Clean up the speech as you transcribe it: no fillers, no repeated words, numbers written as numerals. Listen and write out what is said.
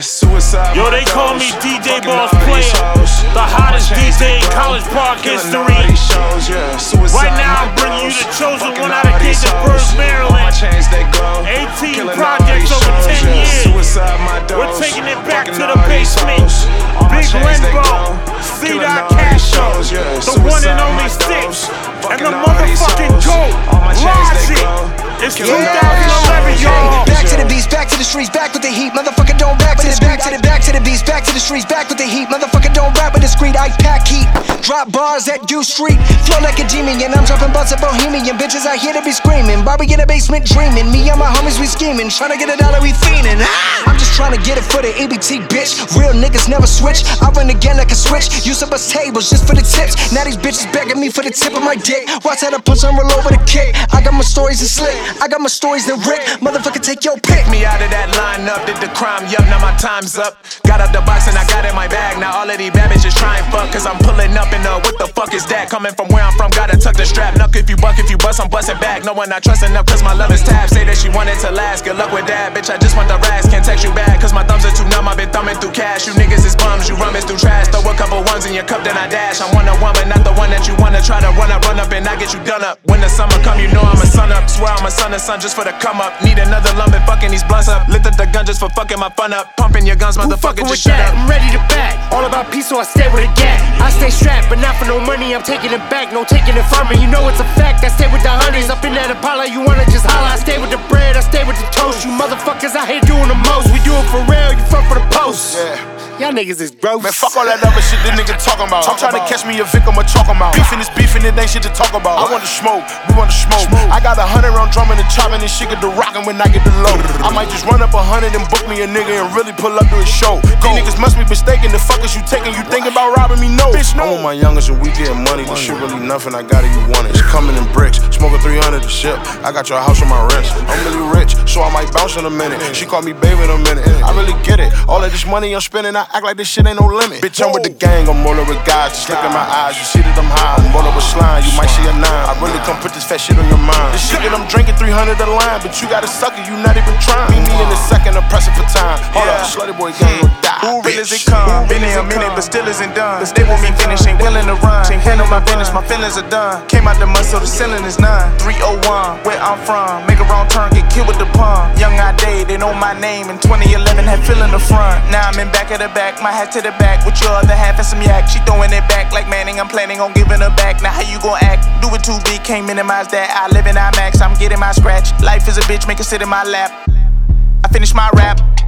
Suicide. Yo, they call me DJ Boss Player, the hottest DJ in College Park history. Right now, I'm bringing you the chosen one out of Gaithersburg, Maryland. 18 projects over 10 years. We're taking it back to the basement. Big Limbo, C.Dot Casho, the one and only Six, and the motherfucking GOAT, Logic. It's 2011, y'all. Back to the beats, back to the streets, back with the heat. Motherfucker, don't back with this. Back to the beats, back to the streets, back with the heat. Motherfucker, don't rap with the street. I pack heat, drop bars at Dew Street. Flow like a demon, I'm dropping bars of Bohemian. Bitches out here to be screaming. Bobby in the basement dreaming. Me and my homies, we scheming. Tryna get a dollar, we fiending. I'm just trying to get it for the EBT, bitch. Real niggas never switch. I run again like a switch. Used to bust tables just for the tips. Now these bitches begging me for the tip of my dick. Watch how the punch and roll over the kick. I got my stories and slick. I got my stories that Rick. Motherfucker, take your pick. Me out of that lineup, did the crime, yup, now my time's up. Got out the box and I got in my bag. Now all of these bad bitches try and fuck, cause I'm pulling up and what the fuck is that? Coming from where I'm from, gotta tuck the strap. Nuck if you buck, if you bust, I'm busting back. No one not trusting up, cause my love is tab. Say that she wanted to last, good luck with that. Bitch, I just want the rats, can't text you back, cause my thumbs are too numb. I've been thumbing through cash. You niggas is bums, you rummage through trash. Throw a couple ones in your cup, then I dash. I'm one-on-one, but not the one that you wanna try to run up and I get you done up. When the summer come, you know I'm a sun up. Swear I'm a son just for the come up. Need another lump and fucking these blunts up. Lit up the gun just for fucking my fun up. Pumping your guns, motherfucker, just shut up. I'm ready to back. All about peace, so I stay with a gap. I stay strapped, but not for no money. I'm taking it back, no taking it from me. You know it's a fact. I stay with the honeys up in that Impala. You wanna just holla? I stay with the bread, I stay with the toast. You motherfuckers out here doing the most. We do it for real. You front for the post. Y'all niggas is gross. Man, fuck all that other shit this nigga talking about. I'm trying to catch me a victim of talking about. Beefing is beefing, it ain't shit to talk about. I want to smoke, we want to smoke. I got 100 round drumming and chopping and shit get the rockin' when I get the low. I might just run up 100 and book me a nigga and really pull up to his show. These niggas must be mistaken, the fuck is you taking? You thinking about robbing me? No. Bitch, no. I'm with my youngest and we getting money. This shit really nothing, I got it, you want it. It's coming in bricks, smoking 300 a ship. I got your house on my wrist. I'm really rich, so I might bounce in a minute. She call me baby in a minute. I really get it. All of this money I'm spending, I act like this shit ain't no limit. Bitch, I'm with the gang, I'm rolling with guys. Just look in my eyes, you see that I'm high. I'm rolling with slime, you might see a 9. I really come put this fat shit on your mind. This shit that I'm drinking 300 a line, but you gotta suck it, you not even trying. Meet me in a second, I'm pressing for time. Hold up, slutty boy gang will die. Who real as it come? Been here a minute, but still isn't done. They want me finished, ain't willing to run. Ain't handle my business, my feelings are done. Came out the mud, so the ceiling is none. 301, where I'm from. Make a wrong turn, get killed with the pump. Young I day, they know my name. In 2011, had Phil in the front. Now I'm in back of the back, my hat to the back with your other half and some yak. She throwing it back like Manning. I'm planning on giving her back. Now how you gon' act? Do it too big, can't minimize that. I live in IMAX, I'm getting my scratch. Life is a bitch, make her sit in my lap. I finish my rap.